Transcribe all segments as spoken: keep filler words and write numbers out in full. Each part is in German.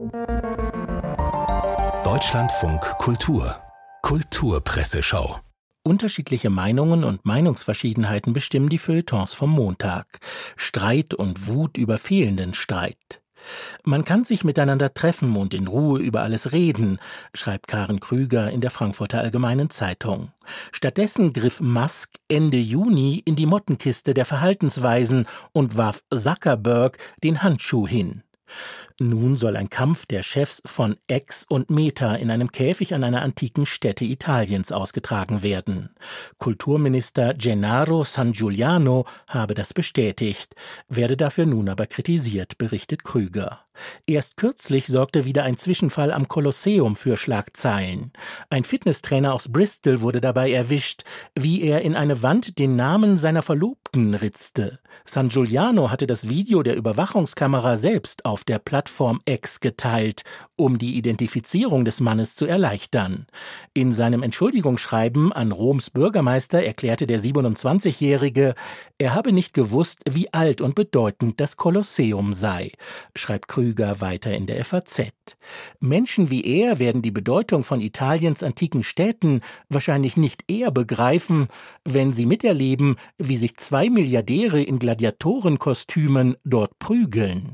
Deutschlandfunk Kultur Kulturpresseschau. Unterschiedliche Meinungen und Meinungsverschiedenheiten bestimmen die Feuilletons vom Montag. Streit und Wut über fehlenden Streit. Man kann sich miteinander treffen und in Ruhe über alles reden, schreibt Karen Krüger in der Frankfurter Allgemeinen Zeitung. Stattdessen griff Musk Ende Juni in die Mottenkiste der Verhaltensweisen und warf Zuckerberg den Handschuh hin. Nun soll ein Kampf der Chefs von X und Meta in einem Käfig an einer antiken Stätte Italiens ausgetragen werden. Kulturminister Gennaro Sangiuliano habe das bestätigt, werde dafür nun aber kritisiert, berichtet Krüger. Erst kürzlich sorgte wieder ein Zwischenfall am Kolosseum für Schlagzeilen. Ein Fitnesstrainer aus Bristol wurde dabei erwischt, wie er in eine Wand den Namen seiner Verlobten ritzte. Sangiuliano hatte das Video der Überwachungskamera selbst auf der Plattform X geteilt, um die Identifizierung des Mannes zu erleichtern. In seinem Entschuldigungsschreiben an Roms Bürgermeister erklärte der siebenundzwanzigjährige, er habe nicht gewusst, wie alt und bedeutend das Kolosseum sei, schreibt Krüger weiter in der F A Z. Menschen wie er werden die Bedeutung von Italiens antiken Städten wahrscheinlich nicht eher begreifen, wenn sie miterleben, wie sich zwei Milliardäre in Gladiatorenkostümen dort prügeln.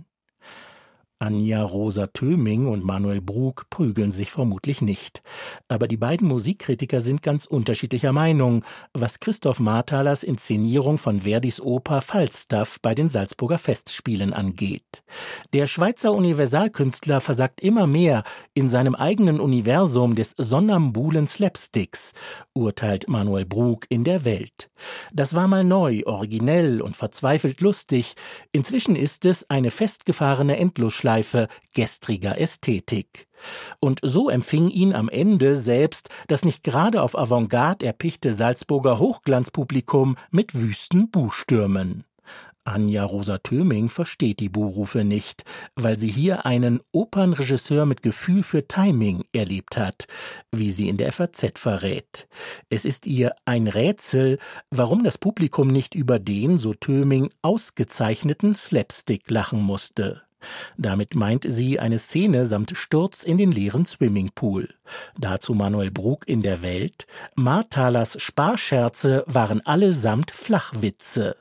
Anja Rosa Thöming und Manuel Brug prügeln sich vermutlich nicht. Aber die beiden Musikkritiker sind ganz unterschiedlicher Meinung, was Christoph Marthalers Inszenierung von Verdis Oper Falstaff bei den Salzburger Festspielen angeht. Der Schweizer Universalkünstler versagt immer mehr in seinem eigenen Universum des sonnambulen Slapsticks, urteilt Manuel Brug in der Welt. Das war mal neu, originell und verzweifelt lustig. Inzwischen ist es eine festgefahrene Endlosschleife gestriger Ästhetik. Und so empfing ihn am Ende selbst das nicht gerade auf Avantgarde erpichte Salzburger Hochglanzpublikum mit wüsten Buhstürmen. Anja Rosa Thöming versteht die Buhrufe nicht, weil sie hier einen Opernregisseur mit Gefühl für Timing erlebt hat, wie sie in der F A Z verrät. Es ist ihr ein Rätsel, warum das Publikum nicht über den, so Thöming, ausgezeichneten Slapstick lachen musste. Damit meint sie eine Szene samt Sturz in den leeren Swimmingpool. Dazu Manuel Brug in der Welt: Marthalers Sparscherze waren allesamt Flachwitze.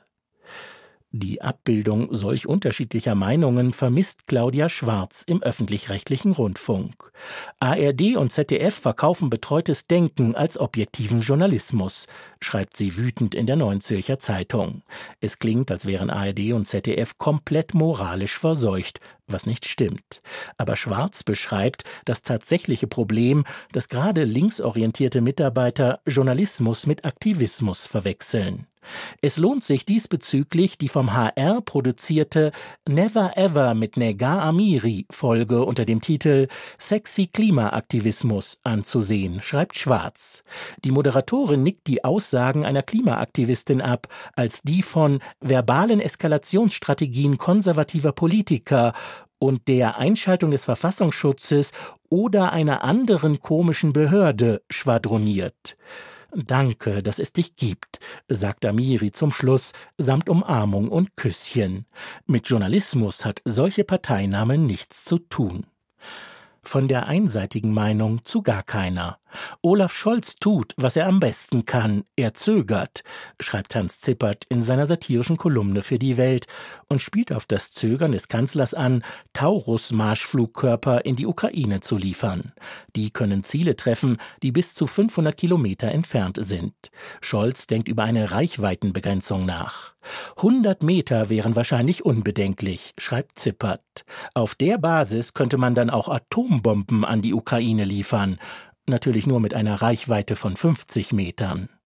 Die Abbildung solch unterschiedlicher Meinungen vermisst Claudia Schwarz im öffentlich-rechtlichen Rundfunk. A R D und Z D F verkaufen betreutes Denken als objektiven Journalismus, schreibt sie wütend in der Neuen Zürcher Zeitung. Es klingt, als wären A R D und Z D F komplett moralisch verseucht, was nicht stimmt. Aber Schwarz beschreibt das tatsächliche Problem, dass gerade linksorientierte Mitarbeiter Journalismus mit Aktivismus verwechseln. Es lohnt sich diesbezüglich, die vom H R produzierte Never Ever mit Negar Amiri Folge unter dem Titel Sexy Klimaaktivismus anzusehen, schreibt Schwarz. Die Moderatorin nickt die Aussagen einer Klimaaktivistin ab, als die von verbalen Eskalationsstrategien konservativer Politiker und der Einschaltung des Verfassungsschutzes oder einer anderen komischen Behörde schwadroniert. »Danke, dass es dich gibt«, sagt Amiri zum Schluss, samt Umarmung und Küsschen. Mit Journalismus hat solche Parteinahme nichts zu tun. Von der einseitigen Meinung zu gar keiner. Olaf Scholz tut, was er am besten kann. Er zögert, schreibt Hans Zippert in seiner satirischen Kolumne für die Welt und spielt auf das Zögern des Kanzlers an, Taurus-Marschflugkörper in die Ukraine zu liefern. Die können Ziele treffen, die bis zu fünfhundert Kilometer entfernt sind. Scholz denkt über eine Reichweitenbegrenzung nach. hundert Meter wären wahrscheinlich unbedenklich, schreibt Zippert. Auf der Basis könnte man dann auch Atombomben an die Ukraine liefern. Natürlich nur mit einer Reichweite von fünfzig Metern.